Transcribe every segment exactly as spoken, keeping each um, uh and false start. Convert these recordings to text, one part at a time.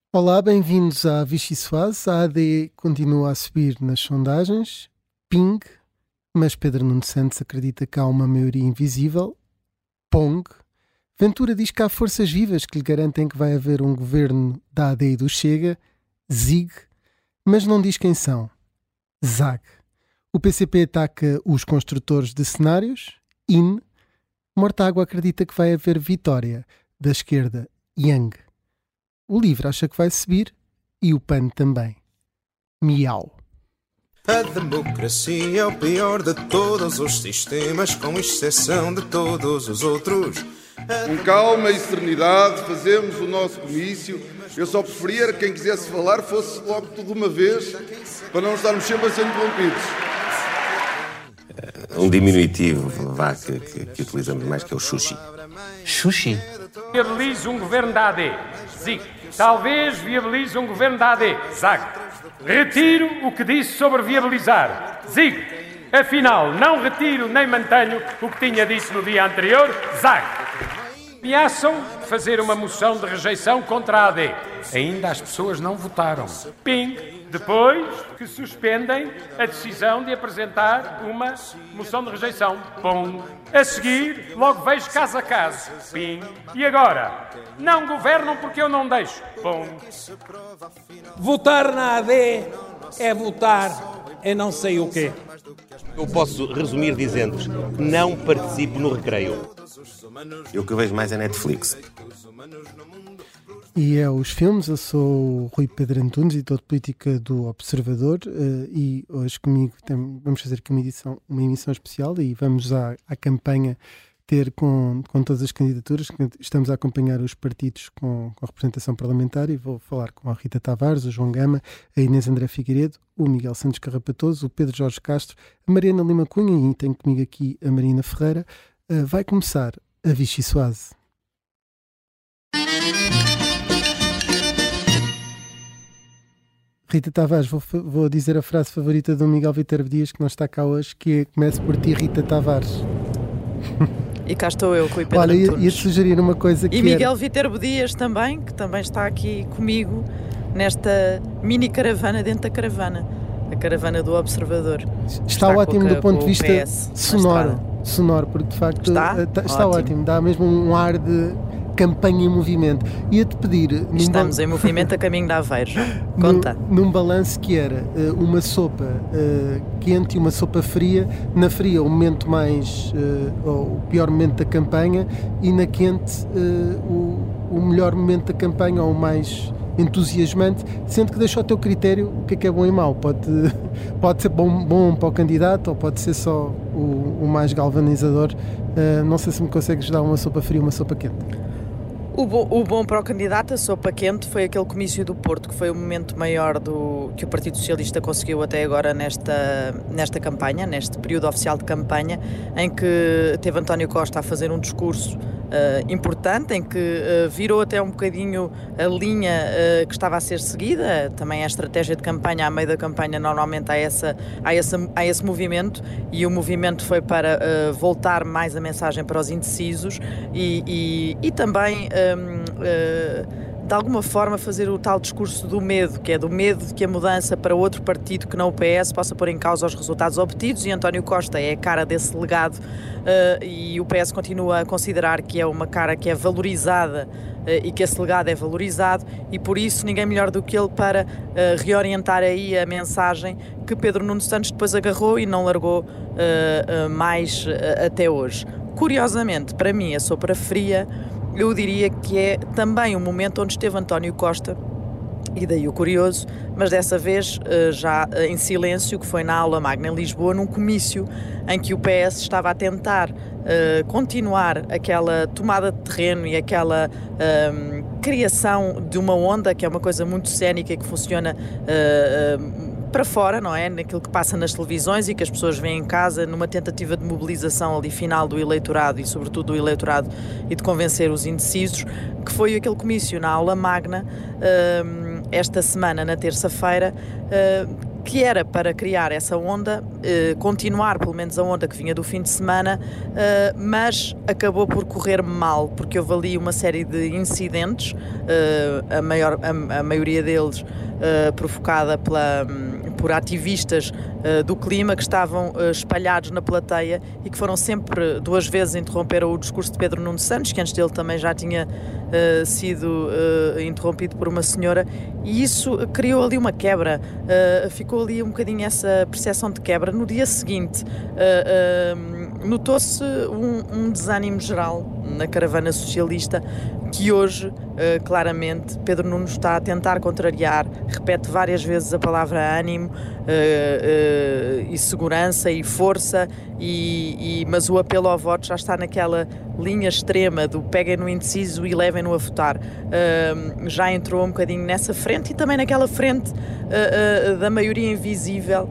Olá, bem-vindos à Vichy Soase. A AD continua a subir nas sondagens. Ping, mas Pedro Nuno Santos acredita que há uma maioria invisível. Pong. Ventura diz que há forças vivas que lhe garantem que vai haver um governo da A D e do Chega. Zig, mas não diz quem são. Zag. O P C P ataca os construtores de cenários. In. Mortágua acredita que vai haver vitória da esquerda. Yang. O LIVRE acha que vai subir e o P A N também. Miau. A democracia é o pior de todos os sistemas, com exceção de todos os outros. Com calma e serenidade fazemos o nosso comício. Eu só preferia que quem quisesse falar fosse logo tudo de uma vez, para não estarmos sempre a ser interrompidos. Um diminutivo, vá, que, que, que utilizamos mais, que é o xuxi. Xuxi? Viabilize um governo da A D. Zig. Talvez viabilize um governo da A D. Zag. Retiro o que disse sobre viabilizar. Zig. Afinal, não retiro nem mantenho o que tinha dito no dia anterior. Zag. Ameaçam fazer uma moção de rejeição contra a A D. Ainda as pessoas não votaram. Ping. Depois que suspendem a decisão de apresentar uma moção de rejeição. Pum. A seguir, logo vejo caso a caso. Pim. E agora? Não governam porque eu não deixo. Pum. Votar na A D é votar em não sei o quê. Eu posso resumir dizendo-vos, não participo no recreio. Eu que vejo mais é Netflix. E é os filmes. Eu sou o Rui Pedro Antunes, editor de política do Observador, uh, e hoje comigo tem, vamos fazer aqui uma, edição, uma emissão especial e vamos à, à campanha ter com, com todas as candidaturas. Estamos a acompanhar os partidos com, com representação parlamentar e vou falar com a Rita Tavares, o João Gama, a Inês André Figueiredo, o Miguel Santos Carrapatoso, o Pedro Jorge Castro, a Mariana Lima Cunha e tenho comigo aqui a Marina Ferreira. Uh, vai começar a Vichy Soase. Rita Tavares, vou, vou dizer a frase favorita do Miguel Viterbo Dias, que não está cá hoje, que é: comece por ti, Rita Tavares. E cá estou eu, Rui Pedro Olha, Antunes. ia-te sugerir uma coisa que E Miguel era... Viterbo Dias também, que também está aqui comigo nesta mini caravana dentro da caravana, a caravana do Observador. Está, está ótimo a, do ponto de vista P S sonoro, sonoro, porque de facto está, está, está ótimo. ótimo, dá mesmo um ar de campanha em movimento. Ia-te pedir... Estamos bal... em movimento a caminho de Aveiro. Conta. Num, num balanço que era uh, uma sopa uh, quente e uma sopa fria. Na fria o momento mais... Uh, o pior momento da campanha, e na quente uh, o, o melhor momento da campanha, ou o mais entusiasmante, sendo que deixa ao teu critério o que é que é bom e mau. Pode, pode ser bom, bom para o candidato, ou pode ser só o, o mais galvanizador. Uh, não sei se me consegues dar uma sopa fria ou uma sopa quente. O bom, o bom para o candidato, a sopa quente, foi aquele comício do Porto, que foi o momento maior do, que o Partido Socialista conseguiu até agora nesta, nesta campanha, neste período oficial de campanha, em que teve António Costa a fazer um discurso Uh, importante, em que uh, virou até um bocadinho a linha uh, que estava a ser seguida. Também a estratégia de campanha, à meio da campanha, normalmente há, essa, há, essa, há esse movimento, e o movimento foi para uh, voltar mais a mensagem para os indecisos e, e, e também um, uh, de alguma forma fazer o tal discurso do medo, que é do medo de que a mudança para outro partido que não o P S possa pôr em causa os resultados obtidos, e António Costa é a cara desse legado, uh, e o P S continua a considerar que é uma cara que é valorizada uh, e que esse legado é valorizado, e por isso ninguém melhor do que ele para uh, reorientar aí a mensagem que Pedro Nuno Santos depois agarrou e não largou uh, uh, mais uh, até hoje. Curiosamente, para mim, a sopa fria, eu diria que é também um momento onde esteve António Costa, e daí o curioso, mas dessa vez já em silêncio, que foi na aula magna em Lisboa, num comício em que o P S estava a tentar uh, continuar aquela tomada de terreno e aquela uh, criação de uma onda, que é uma coisa muito cénica e que funciona uh, uh, para fora, não é? Naquilo que passa nas televisões e que as pessoas veem em casa, numa tentativa de mobilização ali final do eleitorado, e sobretudo do eleitorado, e de convencer os indecisos, que foi aquele comício na aula magna, uh, esta semana, na terça-feira, uh, que era para criar essa onda, eh, continuar pelo menos a onda que vinha do fim de semana, eh, mas acabou por correr mal, porque houve ali uma série de incidentes, eh, a, maior, a, a maioria deles eh, provocada pela, por ativistas eh, do clima que estavam eh, espalhados na plateia e que foram sempre duas vezes interromper o discurso de Pedro Nuno Santos, que antes dele também já tinha uh, sido uh, interrompido por uma senhora, e isso criou ali uma quebra, uh, ficou ali um bocadinho essa percepção de quebra. No dia seguinte uh, uh, notou-se um, um desânimo geral na caravana socialista, que hoje, uh, claramente, Pedro Nuno está a tentar contrariar, repete várias vezes a palavra ânimo, uh, uh, e segurança e força, e, e, mas o apelo ao voto já está naquela linha extrema do peguem no indeciso e levem-no a votar. Uh, já entrou um bocadinho nessa frente e também naquela frente uh, uh, da maioria invisível,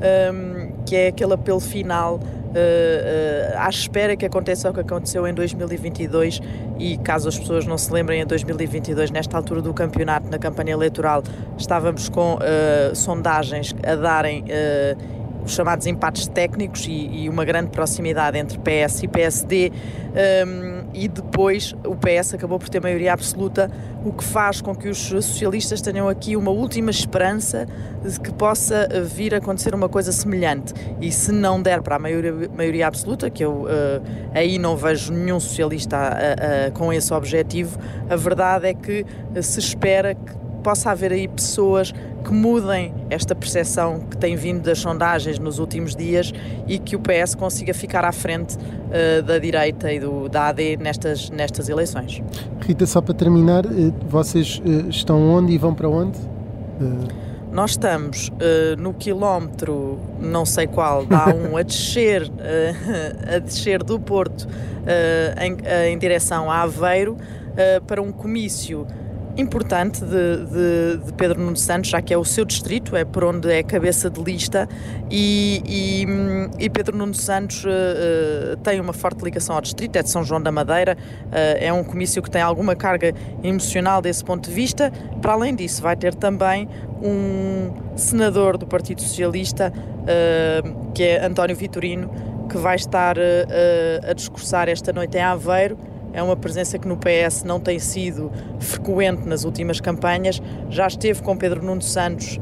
um, que é aquele apelo final, Uh, uh, à espera que aconteça o que aconteceu em dois mil e vinte e dois, e caso as pessoas não se lembrem, em dois mil e vinte e dois, nesta altura do campeonato, na campanha eleitoral, estávamos com uh, sondagens a darem uh, os chamados empates técnicos e, e uma grande proximidade entre P S e P S D, um, e depois o P S acabou por ter maioria absoluta, o que faz com que os socialistas tenham aqui uma última esperança de que possa vir a acontecer uma coisa semelhante. E se não der para a maioria, maioria absoluta, que eu uh, aí não vejo nenhum socialista a, a, com esse objetivo, a verdade é que se espera que possa haver aí pessoas que mudem esta percepção que tem vindo das sondagens nos últimos dias e que o P S consiga ficar à frente uh, da direita e do, da A D nestas, nestas eleições. Rita, só para terminar, vocês estão onde e vão para onde? Uh... Nós estamos uh, no quilómetro, não sei qual, dá um a descer, uh, a descer do Porto uh, em, uh, em direção a Aveiro, uh, para um comício importante de, de, de Pedro Nuno Santos, já que é o seu distrito, é por onde é cabeça de lista, e, e, e Pedro Nuno Santos uh, uh, tem uma forte ligação ao distrito, é de São João da Madeira, uh, é um comício que tem alguma carga emocional desse ponto de vista. Para além disso, vai ter também um senador do Partido Socialista, uh, que é António Vitorino, que vai estar uh, uh, a discursar esta noite em Aveiro. É uma presença que no P S não tem sido frequente nas últimas campanhas. Já esteve com Pedro Nuno Santos uh,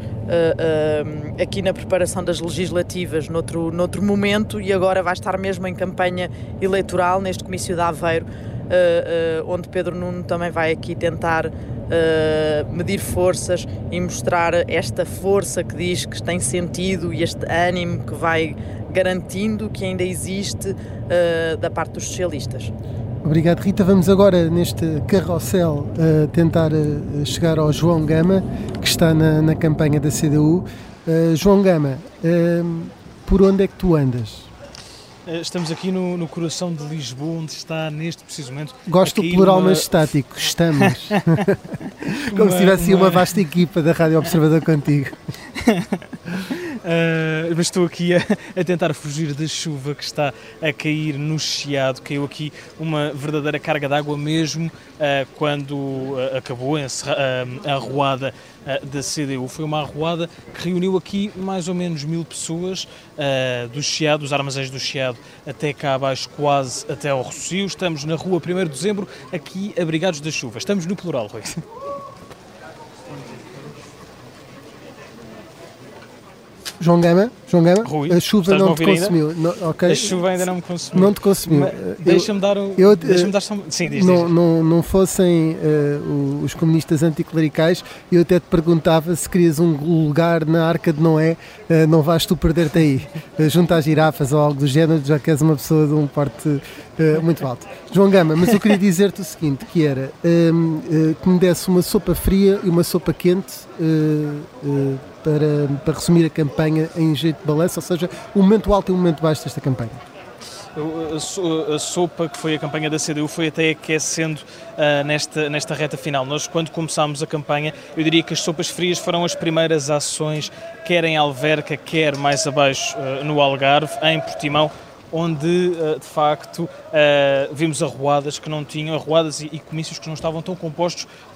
uh, aqui na preparação das legislativas noutro, noutro momento, e agora vai estar mesmo em campanha eleitoral neste comício de Aveiro, uh, uh, onde Pedro Nuno também vai aqui tentar uh, medir forças e mostrar esta força que diz que tem sentido e este ânimo que vai garantindo que ainda existe uh, da parte dos socialistas. Obrigado, Rita. Vamos agora, neste carrossel, uh, tentar uh, chegar ao João Gama, que está na, na campanha da C D U. Uh, João Gama, uh, por onde é que tu andas? Estamos aqui no, no coração de Lisboa, onde está neste preciso momento... Gosto do plural, uma... mas estático. Estamos. Como uma, se tivesse uma... uma vasta equipa da Rádio Observador contigo. Uh, mas estou aqui a, a tentar fugir da chuva que está a cair no Chiado. Caiu aqui uma verdadeira carga de água mesmo uh, quando uh, acabou a, uh, a arruada uh, da C D U. Foi uma arruada que reuniu aqui mais ou menos mil pessoas uh, do Chiado, dos armazéns do Chiado até cá abaixo, quase até ao Rossio. Estamos na rua primeiro de dezembro, aqui abrigados da chuva. Estamos no plural, Rui. João Gama, João Gama, Rui, a chuva não te consumiu. Não, okay. A chuva ainda não me consumiu. Não te consumiu. Deixa-me dar um... Eu, deixa-me dar só... Sim, diz, não, diz. Não, não fossem uh, os comunistas anticlericais, eu até te perguntava se querias um lugar na Arca de Noé, uh, não vais tu perder-te aí, uh, junto às girafas ou algo do género, já que és uma pessoa de um porte uh, muito alto. João Gama, mas eu queria dizer-te o seguinte, que era um, uh, que me desse uma sopa fria e uma sopa quente uh, uh, Para, para resumir a campanha em jeito de balanço, ou seja, o momento alto e o momento baixo desta campanha. A sopa que foi a campanha da C D U foi até aquecendo uh, nesta, nesta reta final. Nós, quando começámos a campanha, eu diria que as sopas frias foram as primeiras ações, quer em Alverca, quer mais abaixo uh, no Algarve, em Portimão, onde, de facto, vimos arruadas que não tinham, arruadas e comícios que não estavam tão compostos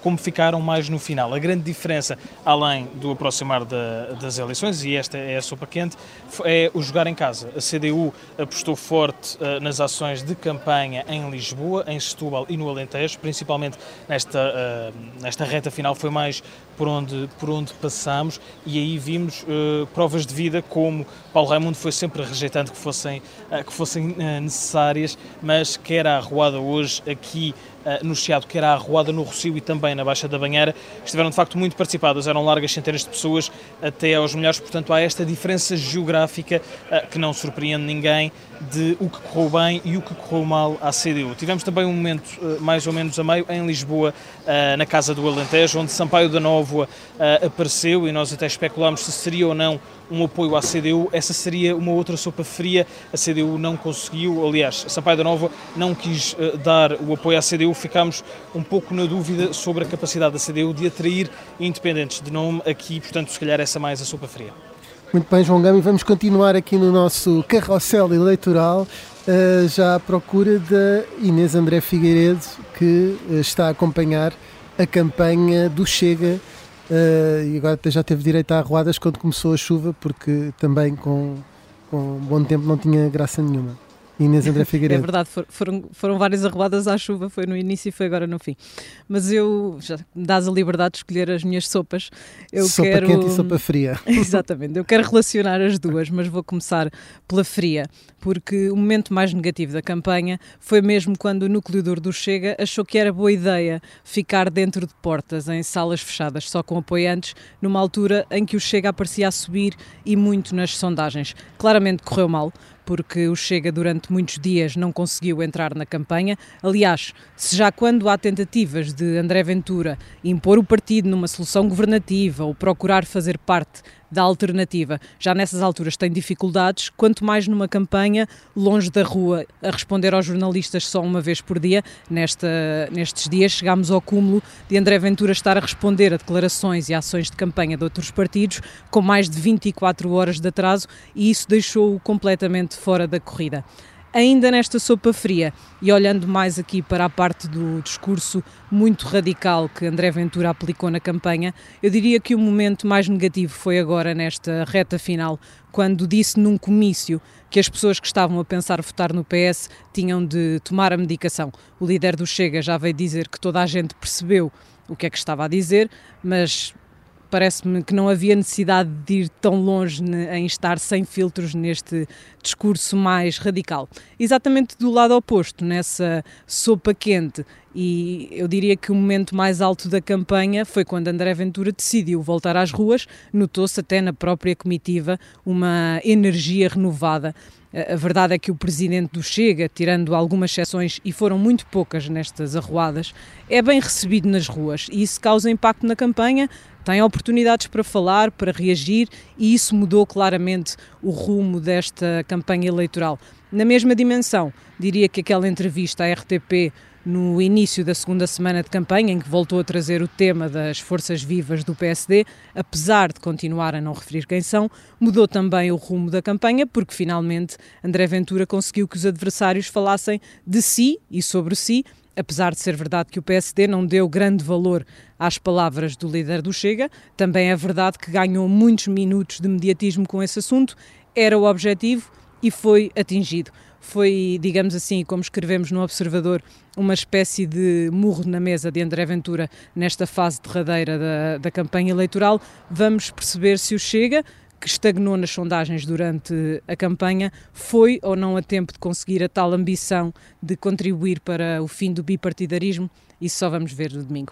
como ficaram mais no final. A grande diferença, além do aproximar da, das eleições, e esta é a sopa quente, é o jogar em casa. A C D U apostou forte uh, nas ações de campanha em Lisboa, em Setúbal e no Alentejo, principalmente nesta, uh, nesta reta final, foi mais por onde, por onde passámos, e aí vimos uh, provas de vida, como Paulo Raimundo foi sempre rejeitando que fossem, uh, que fossem uh, necessárias, mas quer a arruada hoje aqui uh, no Chiado, quer a arruada no Rossio e também na Baixa da Banheira, estiveram de facto muito participadas, eram largas centenas de pessoas até aos milhares, portanto há esta diferença geográfica uh, que não surpreende ninguém de o que correu bem e o que correu mal à C D U. Tivemos também um momento uh, mais ou menos a meio em Lisboa, uh, na Casa do Alentejo, onde Sampaio da Nova Uh, apareceu, e nós até especulámos se seria ou não um apoio à C D U. Essa seria uma outra sopa fria. A C D U não conseguiu, aliás, Sampaio da Nova não quis uh, dar o apoio à C D U. Ficámos um pouco na dúvida sobre a capacidade da C D U de atrair independentes de nome aqui, portanto, se calhar essa mais a sopa fria. Muito bem, João Gama, e vamos continuar aqui no nosso carrossel eleitoral, uh, já à procura da Inês André Figueiredo, que uh, está a acompanhar a campanha do Chega. Uh, e agora já teve direito a arruadas quando começou a chuva, porque também com, com um bom tempo não tinha graça nenhuma. Inês André Figueiredo. É verdade, foram, foram várias arruadas à chuva, foi no início e foi agora no fim. Mas eu, já me dás a liberdade de escolher as minhas sopas. Eu sopa quero... quente e sopa fria. Exatamente, eu quero relacionar as duas, mas vou começar pela fria, porque o momento mais negativo da campanha foi mesmo quando o núcleo duro do Chega achou que era boa ideia ficar dentro de portas, em salas fechadas, só com apoiantes, numa altura em que o Chega aparecia a subir e muito nas sondagens. Claramente correu mal, porque o Chega durante muitos dias não conseguiu entrar na campanha. Aliás, se já quando há tentativas de André Ventura impor o partido numa solução governativa ou procurar fazer parte da alternativa, já nessas alturas tem dificuldades, quanto mais numa campanha, longe da rua, a responder aos jornalistas só uma vez por dia. Nesta, nestes dias chegámos ao cúmulo de André Ventura estar a responder a declarações e ações de campanha de outros partidos com mais de vinte e quatro horas de atraso, e isso deixou-o completamente fora da corrida. Ainda nesta sopa fria, e olhando mais aqui para a parte do discurso muito radical que André Ventura aplicou na campanha, eu diria que o momento mais negativo foi agora nesta reta final, quando disse num comício que as pessoas que estavam a pensar votar no P S tinham de tomar a medicação. O líder do Chega já veio dizer que toda a gente percebeu o que é que estava a dizer, mas parece-me que não havia necessidade de ir tão longe em estar sem filtros neste discurso mais radical. Exatamente do lado oposto, nessa sopa quente, e eu diria que o momento mais alto da campanha foi quando André Ventura decidiu voltar às ruas. Notou-se até na própria comitiva uma energia renovada. A verdade é que o presidente do Chega, tirando algumas exceções, e foram muito poucas nestas arruadas, é bem recebido nas ruas, e isso causa impacto na campanha. Tem oportunidades para falar, para reagir, e isso mudou claramente o rumo desta campanha eleitoral. Na mesma dimensão, diria que aquela entrevista à R T P no início da segunda semana de campanha, em que voltou a trazer o tema das forças vivas do P S D, apesar de continuar a não referir quem são, mudou também o rumo da campanha, porque finalmente André Ventura conseguiu que os adversários falassem de si e sobre si, apesar de ser verdade que o P S D não deu grande valor às palavras do líder do Chega. Também é verdade que ganhou muitos minutos de mediatismo com esse assunto, era o objetivo e foi atingido. Foi, digamos assim, como escrevemos no Observador, uma espécie de murro na mesa de André Ventura nesta fase derradeira da, da campanha eleitoral. Vamos perceber se o Chega, que estagnou nas sondagens durante a campanha, foi ou não a tempo de conseguir a tal ambição de contribuir para o fim do bipartidarismo. Isso só vamos ver no domingo.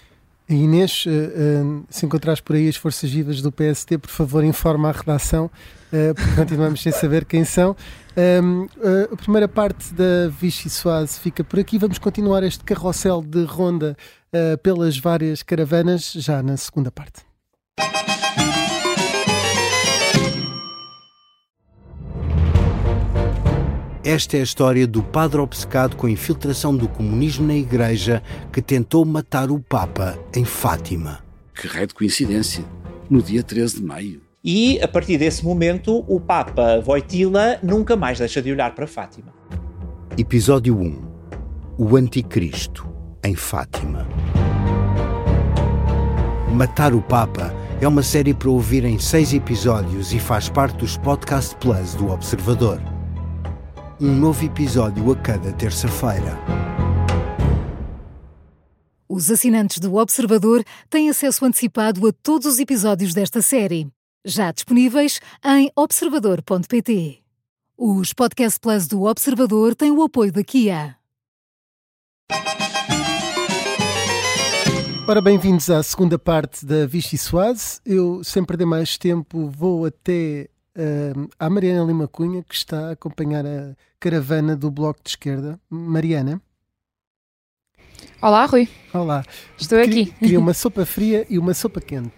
Inês, se encontrares por aí as forças vivas do P S D, por favor informa a redação, porque continuamos sem saber quem são. A primeira parte da Vichy Soase fica por aqui. Vamos continuar este carrossel de ronda pelas várias caravanas já na segunda parte. Esta é a história do padre obcecado com a infiltração do comunismo na Igreja que tentou matar o Papa em Fátima. Que raio de coincidência, no dia treze de maio. E, a partir desse momento, o Papa Wojtyla nunca mais deixa de olhar para Fátima. Episódio um. O Anticristo, em Fátima. Matar o Papa é uma série para ouvir em seis episódios e faz parte dos Podcast Plus do Observador. Um novo episódio a cada terça-feira. Os assinantes do Observador têm acesso antecipado a todos os episódios desta série, já disponíveis em observador ponto pt. Os Podcast Plus do Observador têm o apoio da Kia. Ora, bem-vindos à segunda parte da Vichy Soase. Eu, sem perder mais tempo, vou até uh, à Mariana Lima Cunha, que está a acompanhar a caravana do Bloco de Esquerda. Mariana. Olá, Rui. Olá. Estou queria, aqui. Queria uma sopa fria e uma sopa quente.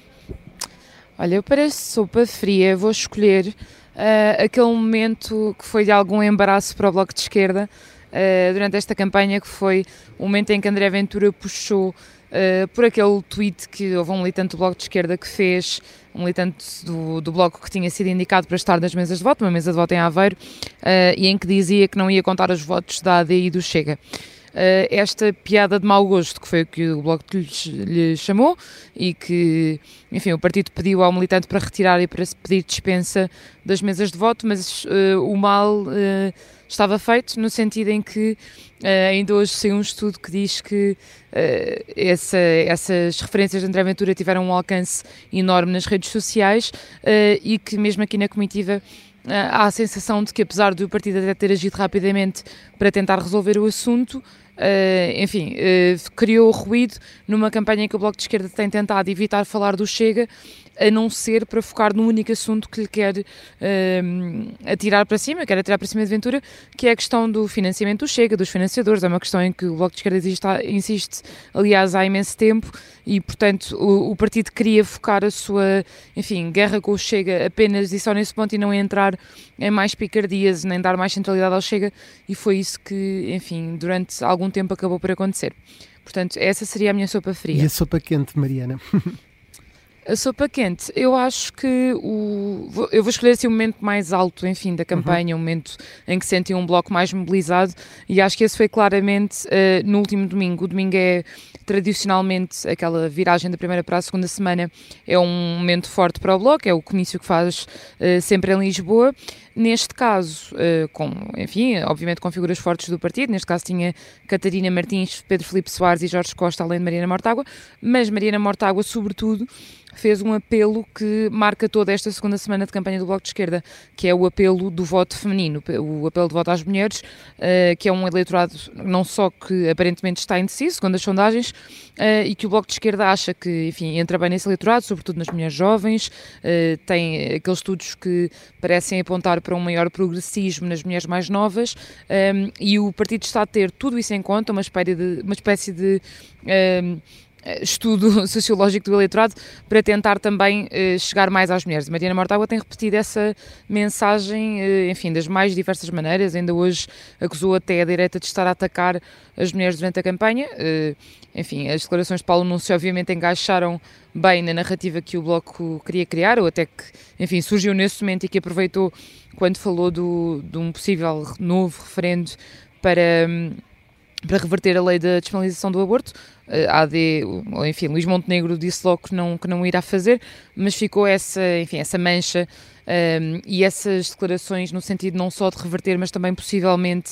Olha, eu para sopa fria vou escolher uh, aquele momento que foi de algum embaraço para o Bloco de Esquerda uh, durante esta campanha, que foi o momento em que André Ventura puxou uh, por aquele tweet que houve um militante do Bloco de Esquerda que fez, um militante do, do Bloco que tinha sido indicado para estar nas mesas de voto, uma mesa de voto em Aveiro, uh, e em que dizia que não ia contar os votos da A D e do Chega. Uh, esta piada de mau gosto, que foi o que o Bloco lhe, lhe chamou, e que, enfim, o partido pediu ao militante para retirar e para se pedir dispensa das mesas de voto, mas uh, o mal uh, estava feito, no sentido em que uh, ainda hoje saiu um estudo que diz que uh, essa, essas referências de André Ventura tiveram um alcance enorme nas redes sociais, uh, e que mesmo aqui na comitiva há a sensação de que, apesar do partido até ter agido rapidamente para tentar resolver o assunto, Uh, enfim, uh, criou ruído numa campanha em que o Bloco de Esquerda tem tentado evitar falar do Chega, a não ser para focar no único assunto que lhe quer uh, atirar para cima, quer atirar para cima de Ventura, que é a questão do financiamento do Chega, dos financiadores. É uma questão em que o Bloco de Esquerda existe, insiste, aliás, há imenso tempo, e, portanto, o, o partido queria focar a sua, enfim, guerra com o Chega apenas e só nesse ponto, e não entrar em mais picardias, nem dar mais centralidade ao Chega, e foi isso que, enfim, durante algum tempo acabou por acontecer. Portanto, essa seria a minha sopa fria. E a sopa quente, Mariana? A sopa quente, eu acho que o, eu vou escolher assim o momento mais alto, enfim, da campanha, uhum. O momento em que senti um bloco mais mobilizado, e acho que esse foi claramente uh, no último domingo. O domingo é tradicionalmente aquela viragem da primeira para a segunda semana, é um momento forte para o bloco, é o comício que faz uh, sempre em Lisboa. Neste caso, uh, com, enfim, obviamente com figuras fortes do partido, neste caso tinha Catarina Martins, Pedro Filipe Soares e Jorge Costa, além de Mariana Mortágua, mas Mariana Mortágua, sobretudo, fez um apelo que marca toda esta segunda semana de campanha do Bloco de Esquerda, que é o apelo do voto feminino, o apelo de voto às mulheres, uh, que é um eleitorado não só que aparentemente está indeciso, segundo as sondagens, uh, e que o Bloco de Esquerda acha que, enfim, entra bem nesse eleitorado, sobretudo nas mulheres jovens, uh, tem aqueles estudos que parecem apontar para um maior progressismo nas mulheres mais novas, um, e o partido está a ter tudo isso em conta, uma espécie de, uma espécie de um, estudo sociológico do eleitorado para tentar também uh, chegar mais às mulheres. Mariana Mortágua tem repetido essa mensagem, uh, enfim, das mais diversas maneiras. Ainda hoje acusou até a direita de estar a atacar as mulheres durante a campanha. Uh, enfim, as declarações de Paulo Núncio obviamente encaixaram bem na narrativa que o Bloco queria criar, ou até que, enfim, surgiu nesse momento e que aproveitou quando falou do, de um possível novo referendo para... Um, para reverter a lei da despenalização do aborto. A AD, enfim, Luís Montenegro disse logo que não, que não irá fazer, mas ficou essa, enfim, essa mancha um, e essas declarações no sentido não só de reverter, mas também possivelmente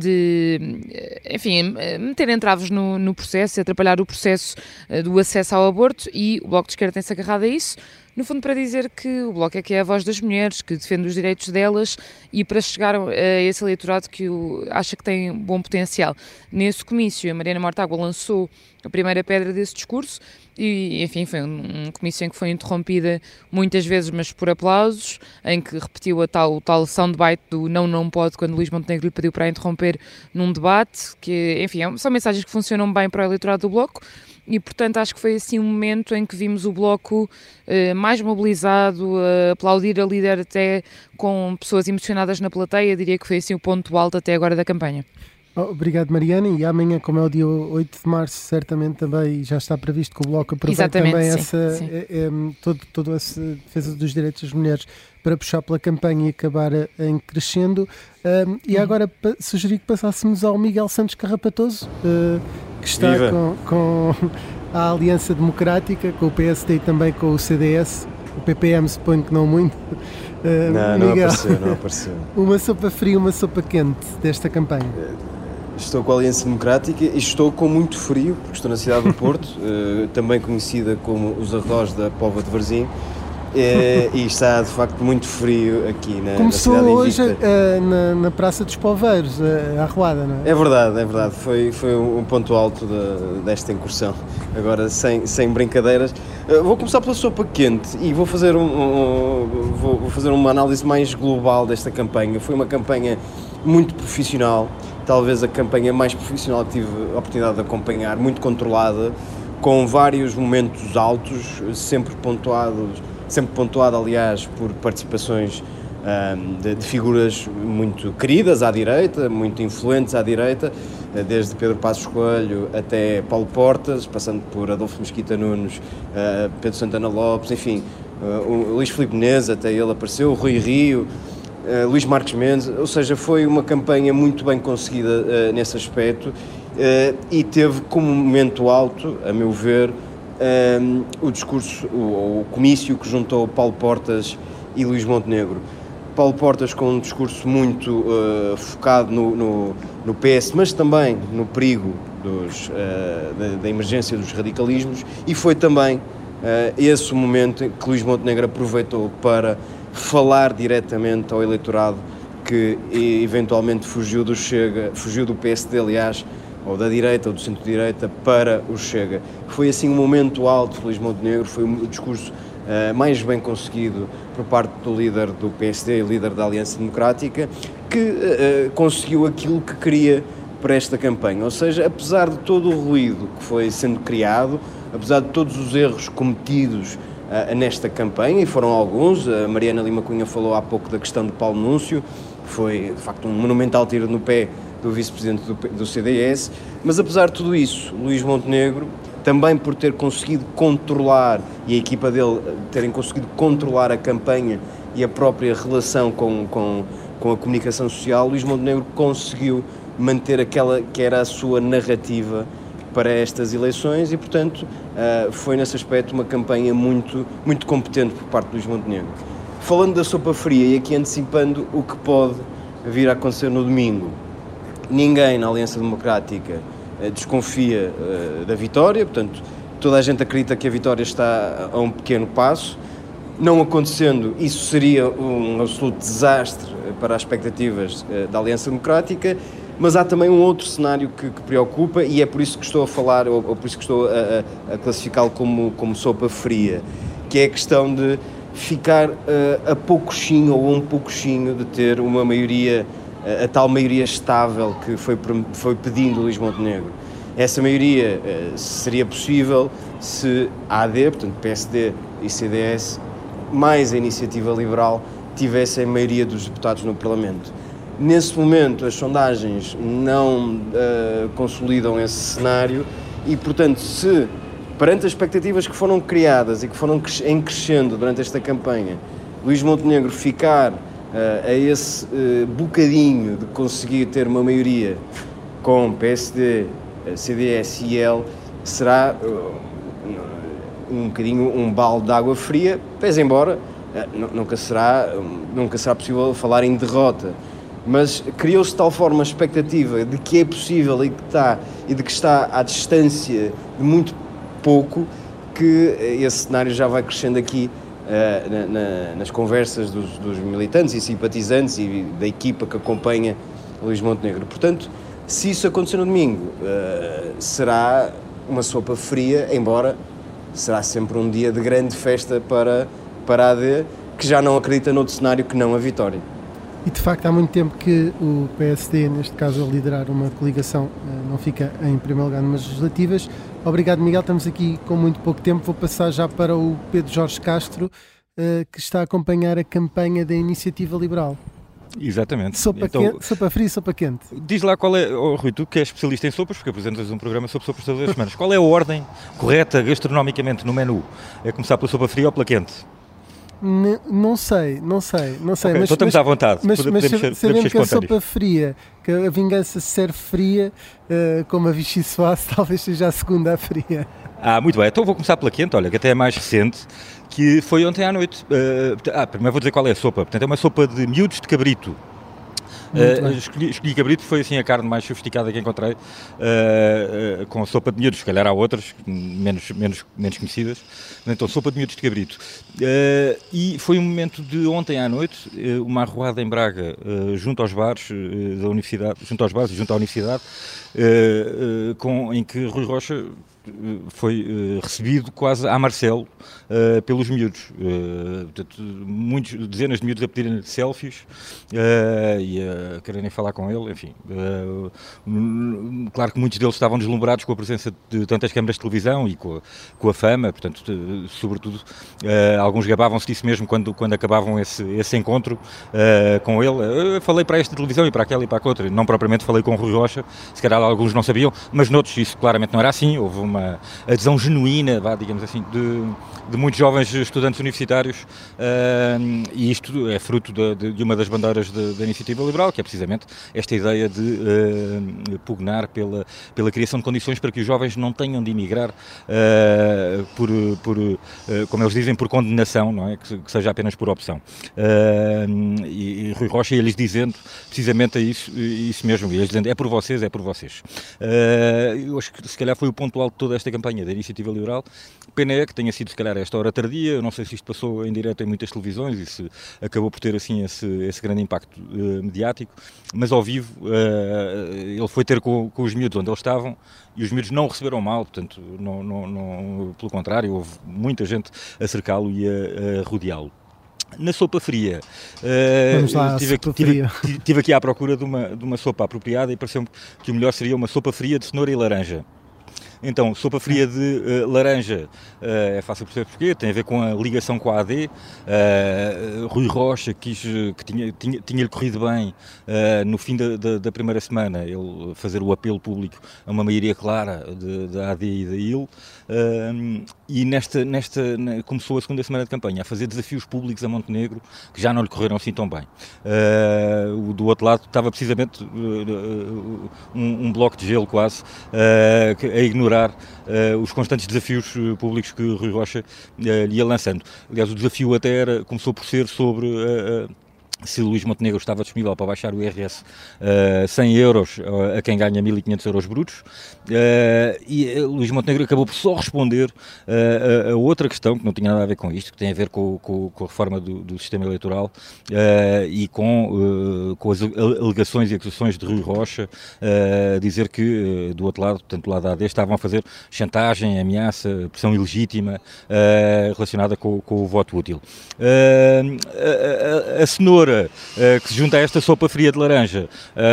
de, enfim, meter entraves no, no processo, atrapalhar o processo do acesso ao aborto, e o Bloco de Esquerda tem-se agarrado a isso, no fundo para dizer que o Bloco é que é a voz das mulheres, que defende os direitos delas, e para chegar a esse eleitorado que o, acha que tem bom potencial. Nesse comício, a Mariana Mortágua lançou a primeira pedra desse discurso, e, enfim, foi um, um comício em que foi interrompida muitas vezes, mas por aplausos, em que repetiu a tal, o tal soundbite do não, não pode, quando Luís Montenegro lhe pediu para a interromper num debate, que, enfim, são mensagens que funcionam bem para o eleitorado do Bloco, e, portanto, acho que foi assim um momento em que vimos o Bloco eh, mais mobilizado, a aplaudir a líder até com pessoas emocionadas na plateia. Diria que foi assim o ponto alto até agora da campanha. Obrigado, Mariana, e amanhã, como é o dia oito de março, certamente também já está previsto que o Bloco aproveite também sim, essa, sim. É, é, todo, toda essa defesa dos direitos das mulheres para puxar pela campanha e acabar em crescendo. Um, e agora sugeri que passássemos ao Miguel Santos Carrapatoso, uh, que está Viva. com, com à Aliança Democrática, com o P S D e também com o C D S. O P P M suponho que não muito. Uh, não, não apareceu, não apareceu. Uma sopa fria, uma sopa quente desta campanha. Estou com a Aliança Democrática e estou com muito frio, porque estou na cidade do Porto, uh, também conhecida como os arredores da Póvoa de Varzim, uh, e está de facto muito frio aqui na, Começou na cidade hoje invicta. uh, na, na Praça dos Poveiros, uh, a arruada, não é? É verdade, é verdade, foi, foi um ponto alto de, desta incursão. Agora, sem, sem brincadeiras, uh, vou começar pela sopa quente e vou fazer, um, um, vou, vou fazer uma análise mais global desta campanha. Foi uma campanha muito profissional, talvez a campanha mais profissional que tive a oportunidade de acompanhar, muito controlada, com vários momentos altos, sempre pontuados, sempre pontuada, aliás, por participações um, de, de figuras muito queridas à direita, muito influentes à direita, desde Pedro Passos Coelho até Paulo Portas, passando por Adolfo Mesquita Nunes, uh, Pedro Santana Lopes, enfim, uh, o Luís Filipe Menezes, até ele apareceu, o Rui Rio, Uh, Luís Marques Mendes, ou seja, foi uma campanha muito bem conseguida uh, nesse aspecto uh, e teve como momento alto, a meu ver, um, o discurso, o, o comício que juntou Paulo Portas e Luís Montenegro. Paulo Portas com um discurso muito uh, focado no, no, no P S, mas também no perigo dos, uh, da, da emergência dos radicalismos, e foi também uh, esse o momento que Luís Montenegro aproveitou para falar diretamente ao eleitorado que eventualmente fugiu do Chega, fugiu do P S D, aliás, ou da direita ou do centro-direita, para o Chega. Foi assim um momento alto de Luís Montenegro, foi o discurso uh, mais bem conseguido por parte do líder do P S D e líder da Aliança Democrática, que uh, conseguiu aquilo que queria para esta campanha, ou seja, apesar de todo o ruído que foi sendo criado, apesar de todos os erros cometidos Uh, nesta campanha, e foram alguns, a Mariana Lima Cunha falou há pouco da questão de Paulo Núncio, foi de facto um monumental tiro no pé do vice-presidente do, do C D S, mas apesar de tudo isso, Luís Montenegro, também por ter conseguido controlar, e a equipa dele terem conseguido controlar a campanha e a própria relação com, com, com a comunicação social, Luís Montenegro conseguiu manter aquela que era a sua narrativa para estas eleições e, portanto, uh, foi nesse aspecto uma campanha muito, muito competente por parte de Luís Montenegro. Falando da sopa fria e aqui antecipando o que pode vir a acontecer no domingo, ninguém na Aliança Democrática uh, desconfia uh, da vitória, portanto, toda a gente acredita que a vitória está a um pequeno passo. Não acontecendo, isso seria um absoluto desastre para as expectativas uh, da Aliança Democrática. Mas há também um outro cenário que, que preocupa, e é por isso que estou a falar, ou, ou por isso que estou a, a, a classificá-lo como, como sopa fria, que é a questão de ficar uh, a poucochinho ou um poucochinho de ter uma maioria, uh, a tal maioria estável que foi, foi pedindo Luís Montenegro. Essa maioria uh, seria possível se a AD, portanto P S D e C D S, mais a Iniciativa Liberal, tivessem a maioria dos deputados no Parlamento. Nesse momento, as sondagens não uh, consolidam esse cenário e, portanto, se, perante as expectativas que foram criadas e que foram em crescendo durante esta campanha, Luís Montenegro ficar uh, a esse uh, bocadinho de conseguir ter uma maioria com P S D, C D S e L, será uh, um bocadinho um balde de água fria, pese embora uh, nunca será, nunca será possível falar em derrota. Mas criou-se de tal forma a expectativa de que é possível e, que está, e de que está à distância de muito pouco, que esse cenário já vai crescendo aqui uh, na, na, nas conversas dos, dos militantes e simpatizantes e da equipa que acompanha Luís Montenegro. Portanto, se isso acontecer no domingo, uh, será uma sopa fria, embora será sempre um dia de grande festa para, para a AD, que já não acredita noutro cenário que não a vitória. E de facto há muito tempo que o P S D, neste caso a liderar uma coligação, não fica em primeiro lugar numas legislativas. Obrigado, Miguel, estamos aqui com muito pouco tempo. Vou passar já para o Pedro Jorge Castro, que está a acompanhar a campanha da Iniciativa Liberal. Exatamente. Sopa, então, quente, sopa fria e sopa quente. Diz lá qual é, oh, Rui, tu que és especialista em sopas, porque apresentas um programa sobre sopas todas as semanas, qual é a ordem correta gastronomicamente no menu? É começar pela sopa fria ou pela quente? N- não sei, não sei, não sei. Okay, mas, então estamos mas, à vontade. Mas, podemos, mas podemos sabendo ser que a sopa fria, que a vingança se serve fria, uh, como a Vichy Soase, talvez seja a segunda a fria. Ah, muito bem. Então vou começar pela quente, olha, que até é mais recente, que foi ontem à noite. Uh, ah, primeiro vou dizer qual é a sopa. Portanto, é uma sopa de miúdos de cabrito. Uh, escolhi, escolhi cabrito, foi assim a carne mais sofisticada que encontrei, uh, uh, com a sopa de miúdos, se calhar há outras, menos, menos, menos conhecidas, então sopa de miúdos de cabrito. Uh, e foi um momento de ontem à noite, uh, uma arruada em Braga, uh, junto aos bares uh, da Universidade, junto aos bares e junto à Universidade, uh, uh, com, em que Rui Rocha foi uh, recebido quase à Marcelo uh, pelos miúdos, uh, portanto, muitos, dezenas de miúdos a pedirem selfies uh, e a quererem falar com ele, enfim. Uh, claro que muitos deles estavam deslumbrados com a presença de tantas câmaras de televisão e com a, com a fama, portanto, uh, sobretudo, uh, alguns gabavam-se disso mesmo quando, quando acabavam esse, esse encontro uh, com ele. Eu falei para esta televisão e para aquela e para a outra, não propriamente falei com o Rui Rocha, se calhar alguns não sabiam, mas noutros isso claramente não era assim, houve uma uma adesão genuína, vá, digamos assim, de, de muitos jovens estudantes universitários, uh, e isto é fruto de, de, de uma das bandeiras da Iniciativa Liberal, que é precisamente esta ideia de uh, pugnar pela, pela criação de condições para que os jovens não tenham de emigrar uh, por, por uh, como eles dizem, por condenação, não é? Que, que seja apenas por opção. Uh, e, e Rui Rocha ia-lhes dizendo precisamente isso, isso mesmo, ia-lhes dizendo, é por vocês, é por vocês. Uh, eu acho que se calhar foi o ponto alto de toda esta campanha da Iniciativa Liberal. Pena é que tenha sido, se calhar, a esta hora tardia. Eu não sei se isto passou em direto em muitas televisões e se acabou por ter, assim, esse, esse grande impacto uh, mediático, mas ao vivo uh, ele foi ter com, com os miúdos onde eles estavam e os miúdos não o receberam mal, portanto, não, não, não, pelo contrário, houve muita gente a cercá-lo e a, a rodeá-lo. Na sopa fria, Vamos lá, uh, tive, sopa tive, fria. tive, tive aqui à procura de uma, de uma sopa apropriada e pareceu-me que o melhor seria uma sopa fria de cenoura e laranja. Então, sopa fria de uh, laranja, uh, é fácil perceber porquê, tem a ver com a ligação com a A D. Uh, Rui Rocha quis, que tinha, tinha, tinha-lhe corrido bem uh, no fim da, da, da primeira semana, ele fazer o apelo público a uma maioria clara da A D e da I L, uh, e nesta, nesta, começou a segunda semana de campanha a fazer desafios públicos a Montenegro, que já não lhe correram assim tão bem. Uh, o do outro lado estava precisamente uh, um, um bloco de gelo quase, uh, a ignorar Uh, os constantes desafios uh, públicos que Rui Rocha uh, lhe ia lançando. Aliás, o desafio até era, começou por ser sobre uh, uh, se Luís Montenegro estava disponível para baixar o I R S uh, cem euros uh, a quem ganha mil e quinhentos euros brutos, uh, e uh, Luís Montenegro acabou por só responder uh, a, a outra questão que não tinha nada a ver com isto, que tem a ver com, com, com a reforma do, do sistema eleitoral uh, e com, uh, com as alegações e acusações de Rui Rocha, uh, dizer que uh, do outro lado, portanto do lado da A D, estavam a fazer chantagem, ameaça, pressão ilegítima uh, relacionada com, com o voto útil. Uh, a, a, a cenoura Uh, que se junta a esta sopa fria de laranja,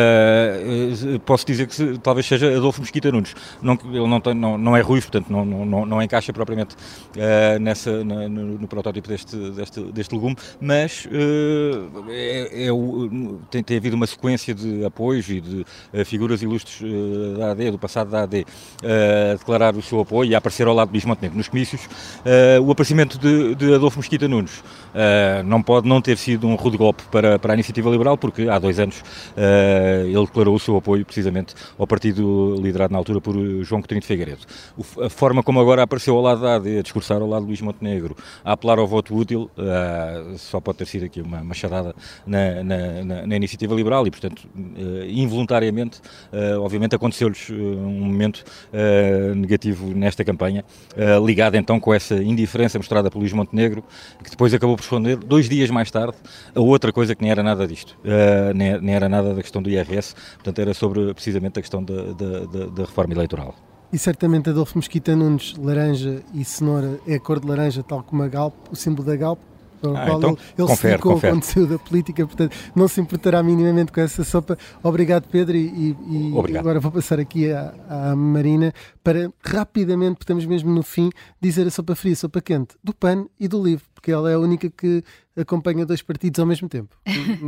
uh, uh, posso dizer que se, talvez seja Adolfo Mesquita Nunes. Não, ele não, tem, não, não é ruivo, portanto não, não, não encaixa propriamente uh, nessa, na, no, no protótipo deste, deste, deste legume, mas uh, é, é o, tem, tem havido uma sequência de apoios e de uh, figuras ilustres uh, da A D, do passado da A D, uh, a declarar o seu apoio e a aparecer ao lado de Luís Montenegro nos comícios. Uh, o aparecimento de, de Adolfo Mesquita Nunes uh, não pode não ter sido um rude golpe Para, para a Iniciativa Liberal, porque há dois anos uh, ele declarou o seu apoio precisamente ao partido liderado na altura por João Coutinho de Figueiredo. O, a forma como agora apareceu ao lado da A D, a discursar ao lado de Luís Montenegro, a apelar ao voto útil, uh, só pode ter sido aqui uma machadada na, na, na, na Iniciativa Liberal e, portanto, uh, involuntariamente, uh, obviamente aconteceu-lhes uh, um momento uh, negativo nesta campanha, uh, ligado então com essa indiferença mostrada por Luís Montenegro, que depois acabou por responder, dois dias mais tarde, a outra coisa que nem era nada disto, uh, nem, nem era nada da questão do I R S, portanto era sobre precisamente a questão da, da, da, da reforma eleitoral. E certamente Adolfo Mesquita Nunes, laranja e cenoura, é a cor de laranja, tal como a Galp, o símbolo da Galp, ah, então, ele, ele confere, se dedicou confere. ao conteúdo da política, portanto não se importará minimamente com essa sopa. Obrigado, Pedro, e, e Obrigado. Agora vou passar aqui à, à Marina para rapidamente, porque estamos mesmo no fim, dizer a sopa fria, sopa quente, do P A N e do LIVRE, porque ela é a única que acompanha dois partidos ao mesmo tempo.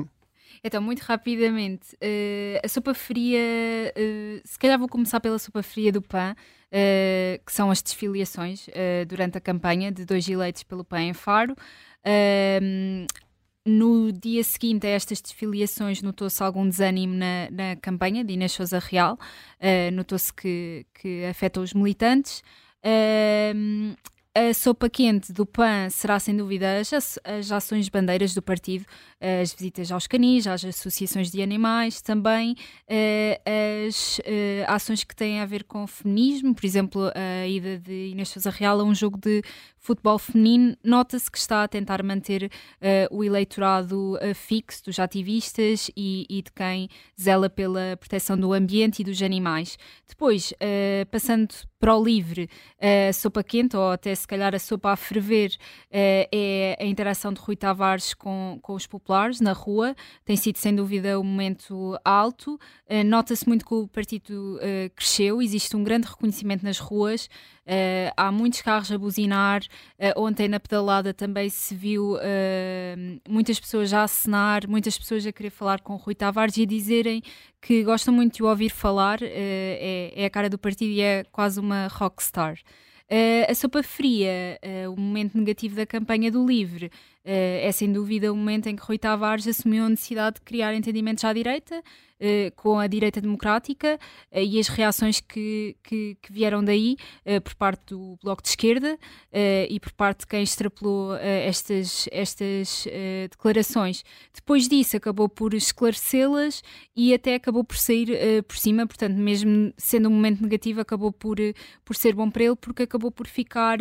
Então, muito rapidamente, uh, a sopa fria, uh, se calhar vou começar pela sopa fria do P A N, uh, que são as desfiliações uh, durante a campanha de dois eleitos pelo P A N em Faro. Uh, no dia seguinte a estas desfiliações notou-se algum desânimo na, na campanha de Inês Sousa Real, uh, notou-se que, que afetou os militantes. Uh, A sopa quente do P A N será, sem dúvida, as, as ações bandeiras do partido, as visitas aos canis, às associações de animais, também uh, as uh, ações que têm a ver com o feminismo, por exemplo, a ida de Inês Sousa Real a um jogo de futebol feminino. Nota-se que está a tentar manter uh, o eleitorado uh, fixo dos ativistas e, e de quem zela pela proteção do ambiente e dos animais. Depois, uh, passando para o livre, a sopa quente, ou até se calhar a sopa a ferver, uh, é a interação de Rui Tavares com, com os populares na rua. Tem sido, sem dúvida, um momento alto. Uh, nota-se muito que o partido uh, cresceu, existe um grande reconhecimento nas ruas. Uh, há muitos carros a buzinar. Uh, ontem na pedalada também se viu uh, muitas pessoas a acenar, muitas pessoas a querer falar com o Rui Tavares e a dizerem que gostam muito de o ouvir falar. Uh, é, é a cara do partido e é quase uma rockstar. Uh, a sopa fria, uh, o momento negativo da campanha do LIVRE, uh, é sem dúvida o momento em que Rui Tavares assumiu a necessidade de criar entendimentos à direita, uh, com a direita democrática, uh, e as reações que, que, que vieram daí, uh, por parte do Bloco de Esquerda uh, e por parte de quem extrapolou uh, estas, estas uh, declarações. Depois disso acabou por esclarecê-las e até acabou por sair uh, por cima, portanto, mesmo sendo um momento negativo, acabou por, uh, por ser bom para ele, porque acabou acabou por ficar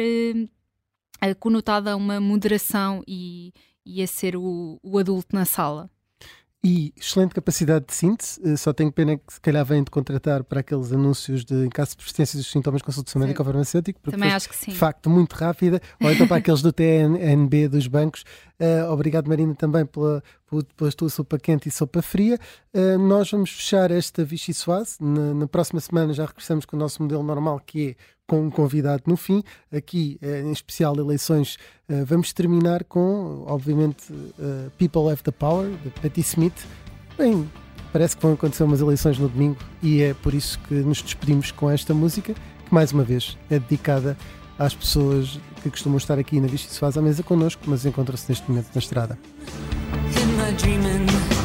uh, conotada a uma moderação e, e a ser o, o adulto na sala. E excelente capacidade de síntese, uh, só tenho pena que se calhar vêm de contratar para aqueles anúncios de em caso de persistência dos sintomas de consultação médica ou farmacêutico, porque também acho que sim. De facto muito rápida, ou então para aqueles do T N B dos bancos. Uh, obrigado, Marina, também pela, pela tua sopa quente e sopa fria. Uh, nós vamos fechar esta Vichy Soise. Na, na próxima semana já regressamos com o nosso modelo normal, que é com um convidado no fim. Aqui, uh, em especial eleições, uh, vamos terminar com, obviamente, uh, People Have the Power, de Patti Smith. Bem, parece que vão acontecer umas eleições no domingo e é por isso que nos despedimos com esta música, que mais uma vez é dedicada às pessoas que costumam estar aqui na Vichy Soise à mesa connosco, mas encontram-se neste momento na estrada.